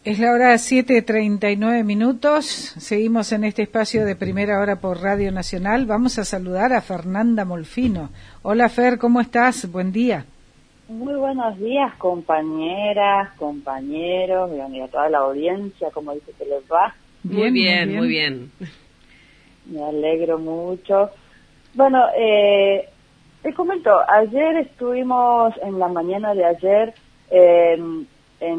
Es la hora 7:39. Seguimos en este espacio de Primera Hora por Radio Nacional. Vamos a saludar a Fernanda Molfino. Hola Fer, ¿cómo estás? Buen día. Muy buenos días, compañeras, compañeros, y a toda la audiencia, ¿cómo dice que les va? Muy bien. Me alegro mucho. Bueno, te comento, ayer estuvimos en la mañana de ayer en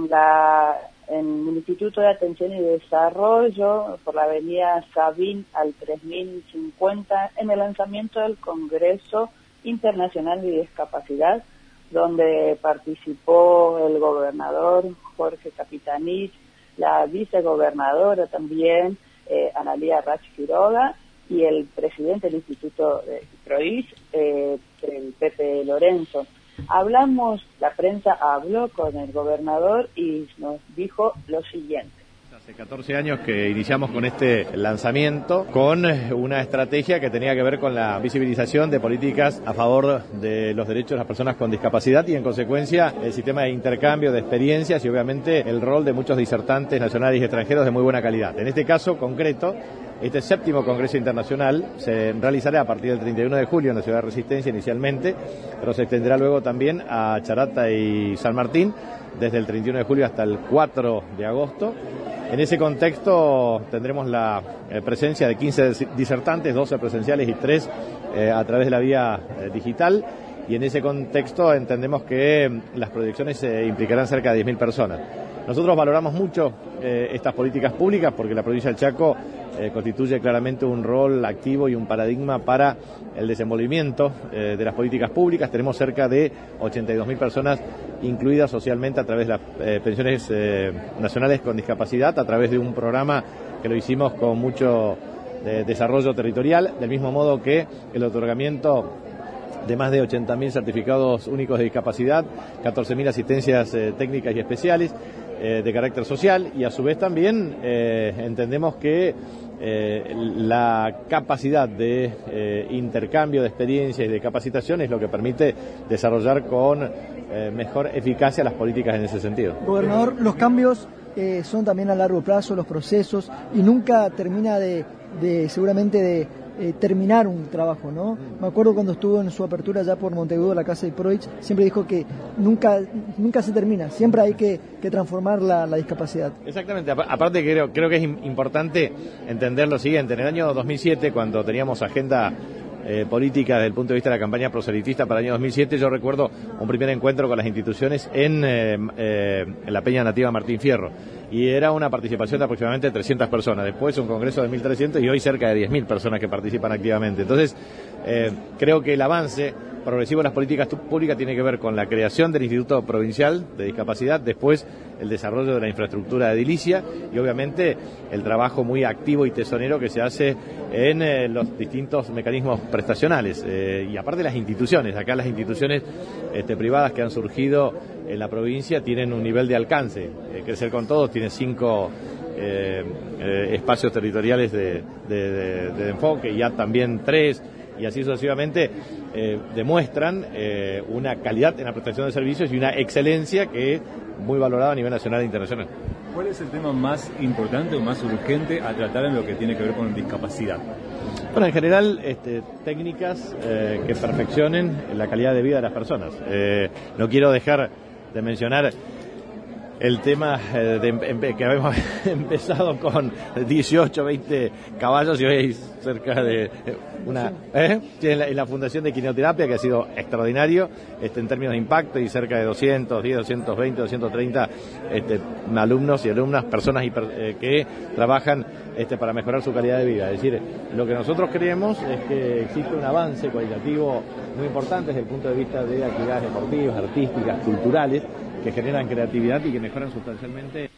el Instituto de Atención y Desarrollo por la avenida Sabín al 3050 en el lanzamiento del Congreso Internacional de Discapacidad, donde participó el gobernador Jorge Capitanich, la vicegobernadora también, Analía Rach Quiroga, y el presidente del Instituto de PROIS, el Pepe Lorenzo. La prensa habló con el gobernador y nos dijo lo siguiente. Hace 14 años que iniciamos con este lanzamiento, con una estrategia que tenía que ver con la visibilización de políticas a favor de los derechos de las personas con discapacidad y, en consecuencia, el sistema de intercambio de experiencias y, obviamente, el rol de muchos disertantes nacionales y extranjeros de muy buena calidad. En este caso concreto, este 7º Congreso Internacional se realizará a partir del 31 de julio en la Ciudad de Resistencia inicialmente, pero se extenderá luego también a Charata y San Martín, desde el 31 de julio hasta el 4 de agosto. En ese contexto tendremos la presencia de 15 disertantes, 12 presenciales y 3 a través de la vía digital, y en ese contexto entendemos que las proyecciones implicarán cerca de 10.000 personas. Nosotros valoramos mucho estas políticas públicas porque la provincia del Chaco constituye claramente un rol activo y un paradigma para el desenvolvimiento de las políticas públicas. Tenemos cerca de 82.000 personas incluidas socialmente a través de las pensiones nacionales con discapacidad, a través de un programa que lo hicimos con mucho desarrollo territorial, del mismo modo que el otorgamiento de más de 80.000 certificados únicos de discapacidad, 14.000 asistencias técnicas y especiales de carácter social, y a su vez también entendemos que la capacidad de intercambio de experiencias y de capacitación es lo que permite desarrollar con mejor eficacia las políticas en ese sentido. Gobernador, los cambios son también a largo plazo, los procesos, y nunca termina de terminar un trabajo, ¿no? Me acuerdo cuando estuvo en su apertura ya por Montevideo, la casa de Proich, siempre dijo que nunca se termina, siempre hay que transformar la discapacidad. Exactamente, aparte creo que es importante entender lo siguiente. En el año 2007, cuando teníamos agenda política desde el punto de vista de la campaña proselitista para el año 2007, yo recuerdo un primer encuentro con las instituciones en la Peña Nativa Martín Fierro, y era una participación de aproximadamente 300 personas, después un congreso de 1.300 y hoy cerca de 10.000 personas que participan activamente. Entonces, creo que el avance progresivo de las políticas públicas tiene que ver con la creación del Instituto Provincial de Discapacidad, después el desarrollo de la infraestructura de edilicia y obviamente el trabajo muy activo y tesonero que se hace en los distintos mecanismos prestacionales, y aparte las instituciones. Acá las instituciones privadas que han surgido en la provincia tienen un nivel de alcance. Crecer con Todos tiene 5 espacios territoriales de enfoque, y ya también 3, y así sucesivamente, demuestran una calidad en la prestación de servicios y una excelencia que es muy valorada a nivel nacional e internacional. ¿Cuál es el tema más importante o más urgente a tratar en lo que tiene que ver con discapacidad? Bueno, en general, técnicas que perfeccionen la calidad de vida de las personas. No quiero dejar de mencionar el tema que habíamos empezado con 18, 20 caballos y hoy hay cerca de una en la Fundación de Quimioterapia, que ha sido extraordinario en términos de impacto, y cerca de 210, 220, 230 alumnos y alumnas, personas que trabajan para mejorar su calidad de vida. Es decir, lo que nosotros creemos es que existe un avance cualitativo muy importante desde el punto de vista de actividades deportivas, artísticas, culturales, que generan creatividad y que mejoran sustancialmente.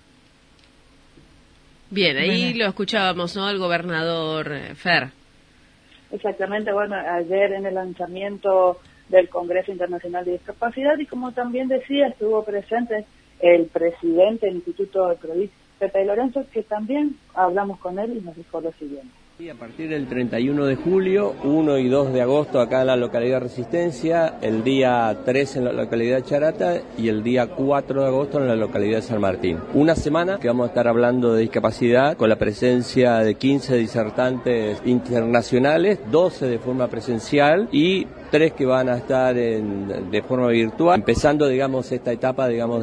Bien, ahí lo escuchábamos, ¿no?, el gobernador Fer. Exactamente, bueno, ayer en el lanzamiento del Congreso Internacional de Discapacidad, y como también decía, estuvo presente el presidente del Instituto de PROIS, Pepe Lorenzo, que también hablamos con él y nos dijo lo siguiente. A partir del 31 de julio, 1 y 2 de agosto acá en la localidad Resistencia, el día 3 en la localidad Charata y el día 4 de agosto en la localidad de San Martín. Una semana que vamos a estar hablando de discapacidad con la presencia de 15 disertantes internacionales, 12 de forma presencial y 3 que van a estar de forma virtual, empezando, digamos, esta etapa, digamos,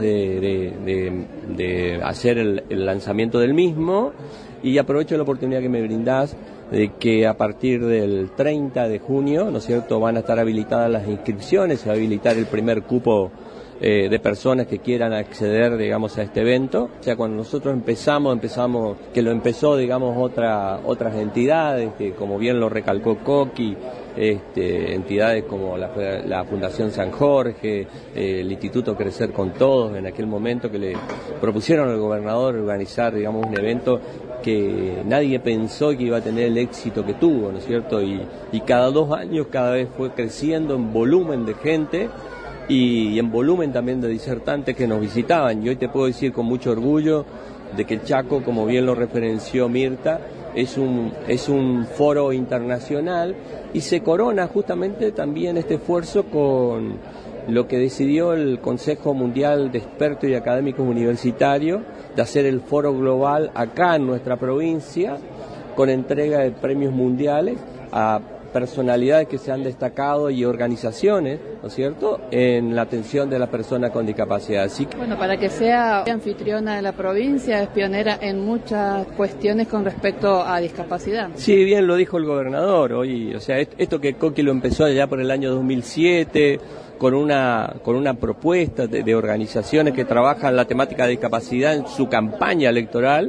de hacer el lanzamiento del mismo. Y aprovecho la oportunidad que me brindás de que a partir del 30 de junio, ¿no es cierto?, van a estar habilitadas las inscripciones, se va a habilitar el primer cupo de personas que quieran acceder, digamos, a este evento. O sea, cuando nosotros empezamos, que lo empezó, digamos, otras entidades, que como bien lo recalcó Coqui, entidades como la Fundación San Jorge, el Instituto Crecer con Todos, en aquel momento que le propusieron al gobernador organizar, digamos, un evento que nadie pensó que iba a tener el éxito que tuvo, ¿no es cierto? Y cada 2 años cada vez fue creciendo en volumen de gente y en volumen también de disertantes que nos visitaban. Y hoy te puedo decir con mucho orgullo de que el Chaco, como bien lo referenció Mirta, es un foro internacional y se corona justamente también este esfuerzo con lo que decidió el Consejo Mundial de Expertos y Académicos Universitarios de hacer el foro global acá en nuestra provincia con entrega de premios mundiales a personalidades que se han destacado y organizaciones, ¿no es cierto?, en la atención de las personas con discapacidad. Así que... Bueno, para que sea anfitriona de la provincia, es pionera en muchas cuestiones con respecto a discapacidad. Sí, bien lo dijo el gobernador hoy, o sea, esto que Coqui lo empezó allá por el año 2007, con una propuesta de organizaciones que trabajan la temática de discapacidad en su campaña electoral,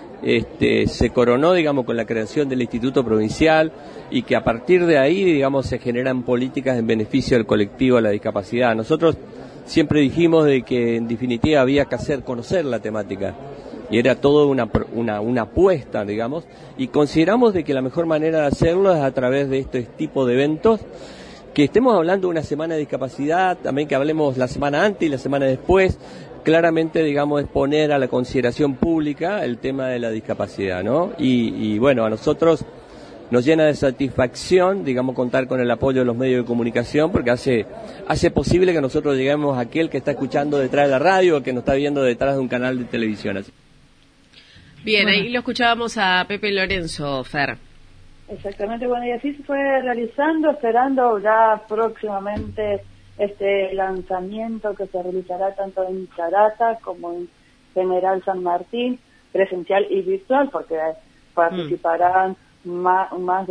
se coronó, digamos, con la creación del Instituto Provincial y que a partir de ahí, digamos, se generan políticas en beneficio del colectivo de la discapacidad. Nosotros siempre dijimos de que en definitiva había que hacer conocer la temática y era todo una apuesta, digamos, y consideramos de que la mejor manera de hacerlo es a través de este tipo de eventos, que estemos hablando de una semana de discapacidad, también que hablemos la semana antes y la semana después. Claramente, digamos, es poner a la consideración pública el tema de la discapacidad, ¿no? Y bueno, a nosotros nos llena de satisfacción, digamos, contar con el apoyo de los medios de comunicación, porque hace posible que nosotros lleguemos a aquel que está escuchando detrás de la radio o que nos está viendo detrás de un canal de televisión. Así. Bien, ahí lo escuchábamos a Pepe Lorenzo, Fer. Exactamente, bueno, y así se fue realizando, esperando ya próximamente este lanzamiento que se realizará tanto en Charata como en General San Martín, presencial y virtual, porque participarán más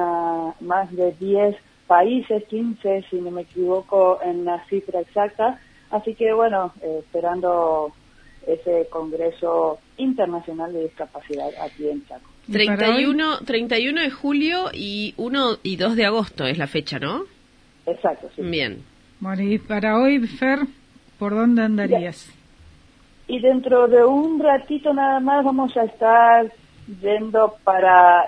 de 10 países, 15 si no me equivoco en la cifra exacta, así que bueno, esperando ese Congreso Internacional de Discapacidad aquí en Chaco. 31 de julio y 1 y 2 de agosto es la fecha, ¿no? Exacto, sí. Bien. Bueno, y para hoy, Fer, ¿por dónde andarías? Y dentro de un ratito nada más vamos a estar yendo para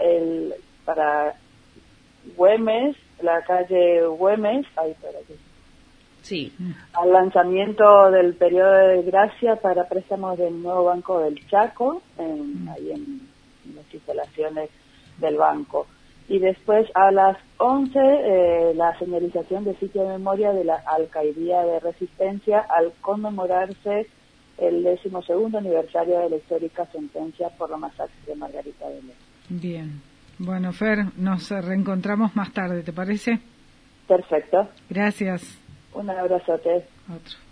Güemes, la calle Güemes, ahí para aquí. Sí. Al lanzamiento del periodo de gracia para préstamos del nuevo Banco del Chaco, ahí en las instalaciones del banco. Y después a las 11 la señalización de sitio de memoria de la Alcaldía de Resistencia al conmemorarse el 12º aniversario de la histórica sentencia por la masacre de Margarita de Ley. Bien. Bueno, Fer, nos reencontramos más tarde, ¿te parece? Perfecto. Gracias. Un abrazote. Otro.